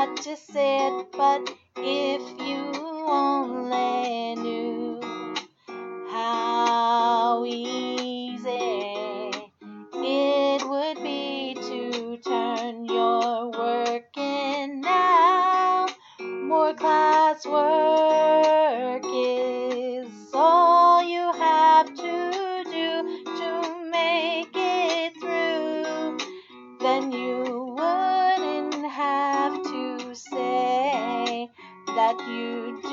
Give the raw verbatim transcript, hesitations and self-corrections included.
practice it, but if you only knew how easy it would be to turn your work in now. More classwork is all you have to do to make it through. Then you wouldn't have to say that you